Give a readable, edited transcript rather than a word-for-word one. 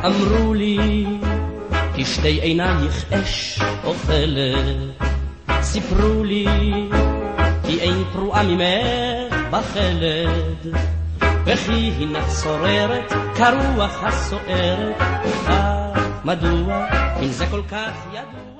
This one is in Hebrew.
אמרו לי, כי שתי עינייך אש אוכלת. סיפרו לי, כי אין פרועה ממך בחלד, וכי הנה צוררת כרוח הסוערת. מדוע, אם זה כל כך ידוע?